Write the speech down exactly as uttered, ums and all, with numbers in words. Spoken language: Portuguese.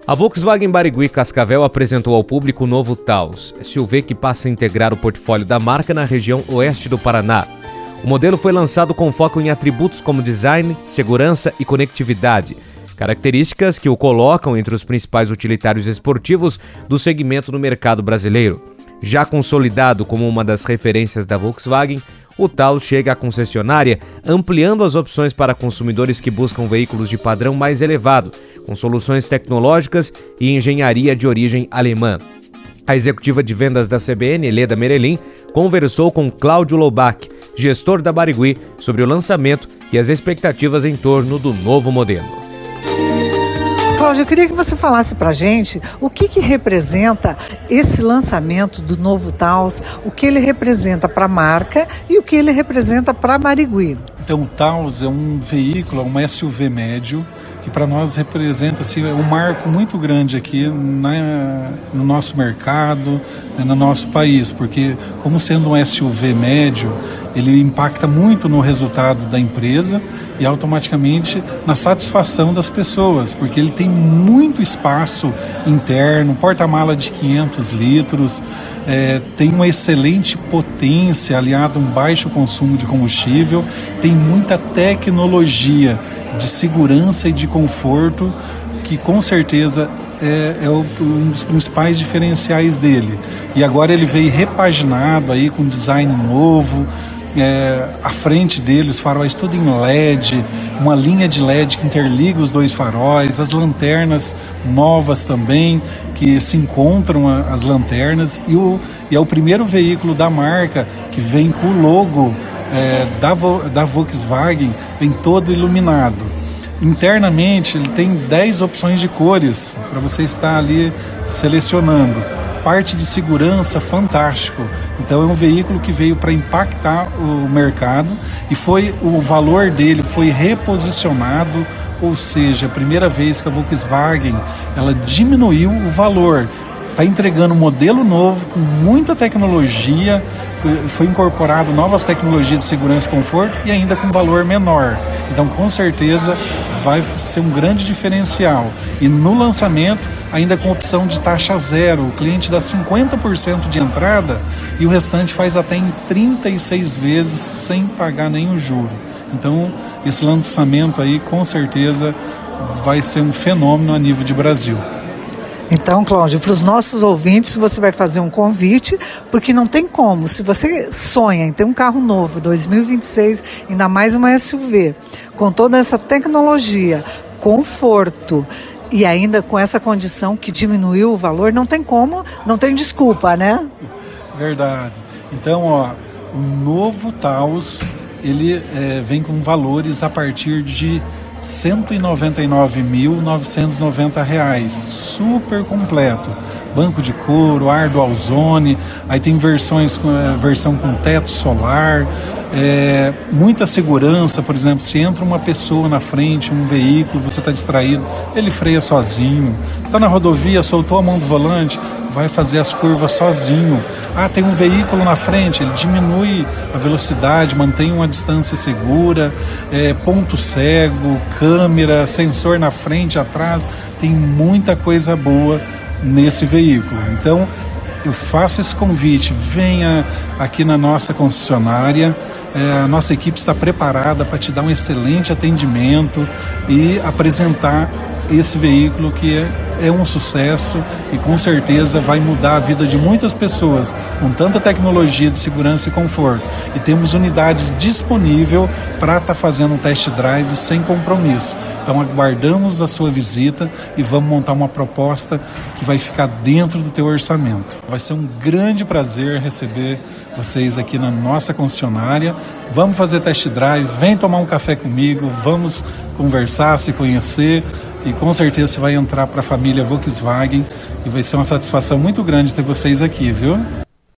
A Volkswagen Barigui Cascavel apresentou ao público o novo Taos, S U V que passa a integrar o portfólio da marca na região oeste do Paraná. O modelo foi lançado com foco em atributos como design, segurança e conectividade, características que o colocam entre os principais utilitários esportivos do segmento no mercado brasileiro. Já consolidado como uma das referências da Volkswagen, o Taos chega à concessionária ampliando as opções para consumidores que buscam veículos de padrão mais elevado, com soluções tecnológicas e engenharia de origem alemã. A executiva de vendas da C B N, Leda Merelin, conversou com Cláudio Lobach, gestor da Barigui, sobre o lançamento e as expectativas em torno do novo modelo. Cláudio, eu queria que você falasse para a gente o que, que representa esse lançamento do novo Taos, o que ele representa para a marca e o que ele representa para a Barigui. Então, o Taos é um veículo, um S U V médio, que para nós representa assim, um marco muito grande aqui na, no nosso mercado, né, no nosso país, porque como sendo um S U V médio, ele impacta muito no resultado da empresa e automaticamente na satisfação das pessoas, porque ele tem muito espaço interno, porta-mala de quinhentos litros, é, tem uma excelente potência aliada a um baixo consumo de combustível, tem muita tecnologia de segurança e de conforto, que com certeza é, é o, um dos principais diferenciais dele. E agora ele veio repaginado aí com design novo. É, à frente dele, os faróis tudo em L E D, uma linha de L E D que interliga os dois faróis, as lanternas novas também, que se encontram a, as lanternas, e, o, e é o primeiro veículo da marca que vem com o logo é, da, da Volkswagen, vem todo iluminado. Internamente ele tem dez opções de cores para você estar ali selecionando. Parte de segurança, fantástico. Então é um veículo que veio para impactar o mercado e foi, o valor dele foi reposicionado, ou seja, a primeira vez que a Volkswagen ela diminuiu o valor. Está entregando um modelo novo com muita tecnologia, foi incorporado novas tecnologias de segurança e conforto e ainda com valor menor. Então com certeza vai ser um grande diferencial. E no lançamento ainda com opção de taxa zero, o cliente dá cinquenta por cento de entrada e o restante faz até em trinta e seis vezes sem pagar nenhum juro. Então esse lançamento aí com certeza vai ser um fenômeno a nível de Brasil. Então, Cláudio, para os nossos ouvintes você vai fazer um convite, porque não tem como, se você sonha em ter um carro novo, dois mil e vinte e seis, ainda mais uma S U V, com toda essa tecnologia, conforto, e ainda com essa condição que diminuiu o valor, não tem como, não tem desculpa, né? Verdade. Então, ó, o novo Taos, ele é, vem com valores a partir de cento e noventa e nove mil novecentos e noventa reais, super completo. Banco de couro, ar dual zone, aí tem versões com versão com teto solar, é, muita segurança. Por exemplo, se entra uma pessoa na frente, um veículo, você está distraído, ele freia sozinho. Está na rodovia, soltou a mão do volante, vai fazer as curvas sozinho. Ah, tem um veículo na frente, ele diminui a velocidade, mantém uma distância segura, é, ponto cego, câmera, sensor na frente, atrás, tem muita coisa boa nesse veículo. Então eu faço esse convite, venha aqui na nossa concessionária, é, a nossa equipe está preparada para te dar um excelente atendimento e apresentar esse veículo que é, é um sucesso e com certeza vai mudar a vida de muitas pessoas com tanta tecnologia de segurança e conforto. E temos unidade disponível para estar tá fazendo um test drive sem compromisso. Então aguardamos a sua visita e vamos montar uma proposta que vai ficar dentro do teu orçamento. Vai ser um grande prazer receber vocês aqui na nossa concessionária. Vamos fazer test drive, vem tomar um café comigo, vamos conversar, se conhecer e com certeza você vai entrar para a família Volkswagen e vai ser uma satisfação muito grande ter vocês aqui, viu?